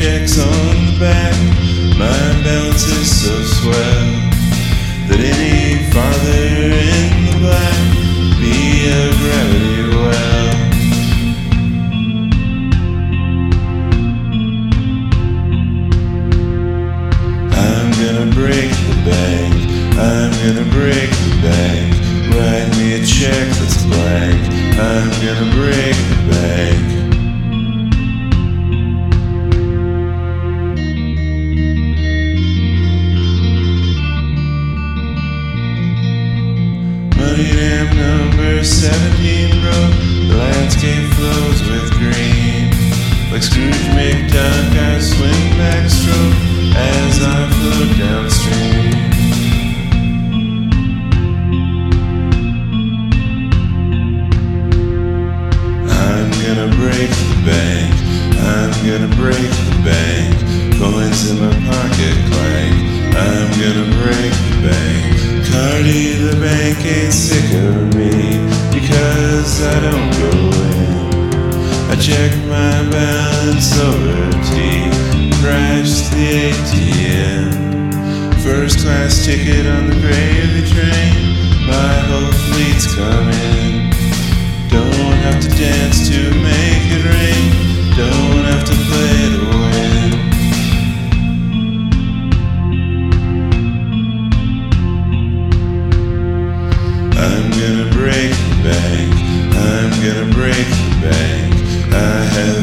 checks on the back. My balance is so swell that any farther in the black be a gravity well. I'm gonna break the bank. I'm gonna break the bank. Write me a check that's blank. I'm gonna break the bank. Money Dam number 17 broke. The landscape flows with green. Like Scrooge McDuck, I swing backstroke as I float downstream. I'm gonna break the bank. I'm gonna break the bank. Coins in my pocket clank. I'm gonna break the bank. Cardi, the bank ain't sick of me because I don't go in. I check my balance over T, crash the ATM. First class ticket on the gravy train. My whole fleet's coming. Don't have to dance to make it rain. Don't have to play to win. I'm gonna break the bank. I'm gonna break the bank. I have